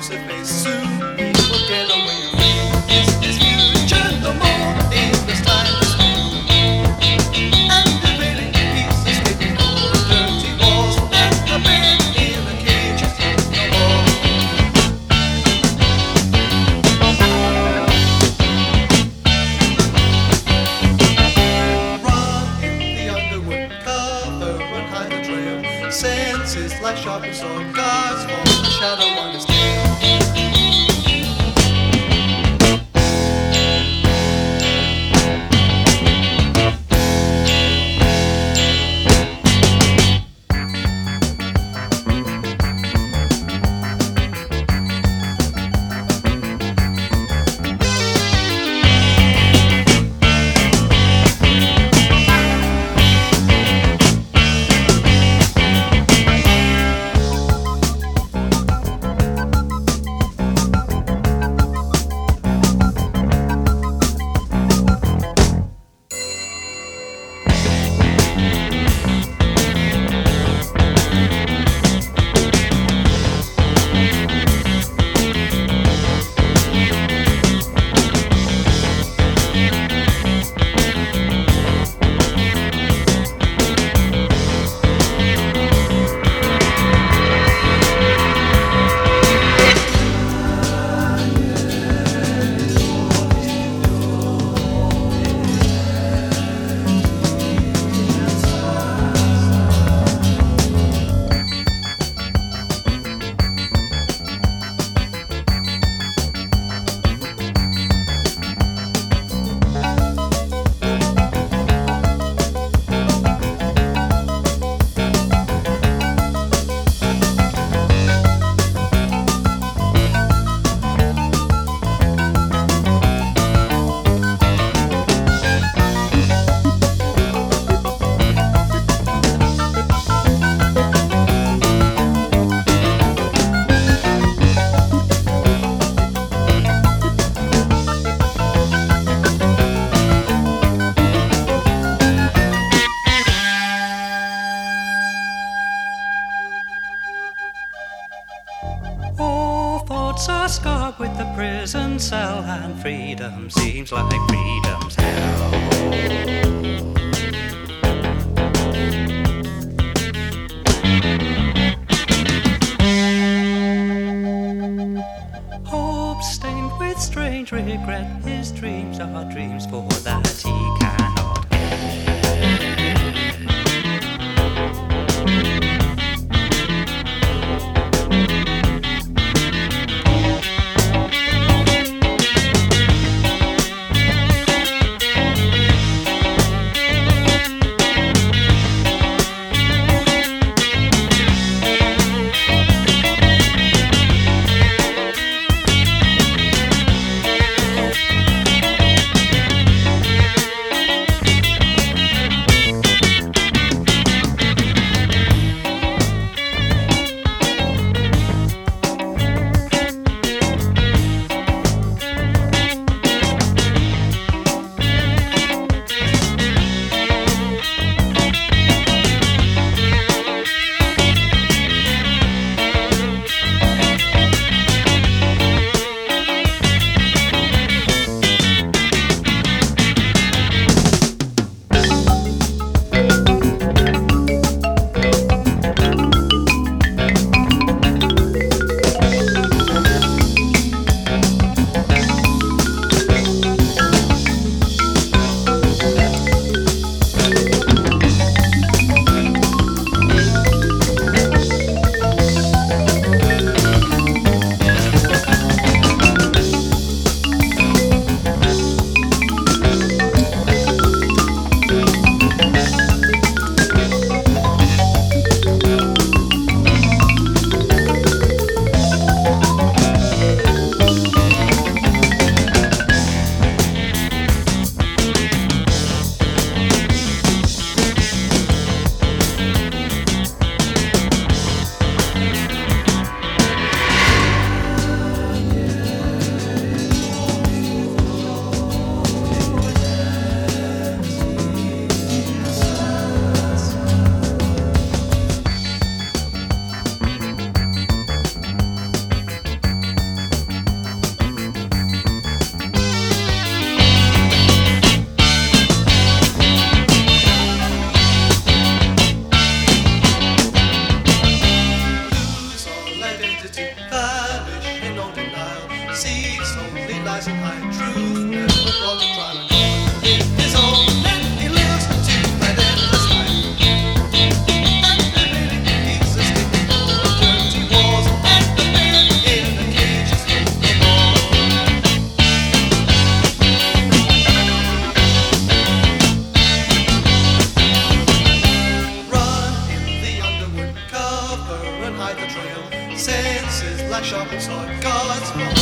elusive face. Soon we will get away from this future no more. In this time to spend, and the fading peace escaping all the dirty walls. And the man in the cage is no more. Run in the underwood, cover and hide the trail. Senses like sharp as sword, guards for the shadow on his tail. All thoughts are scarred with the prison cell, and freedom seems like freedom's hell. Hope stained with strange regret, his dreams are dreams for that he cannot rising high. Truth never brought a crime and God in his own. And he looks to that endless life. And the living he's escaping all the dirty walls. And the bear in the cage is no more. Run in the underwood, cover and hide the trail. Senses like sharpened sword, God's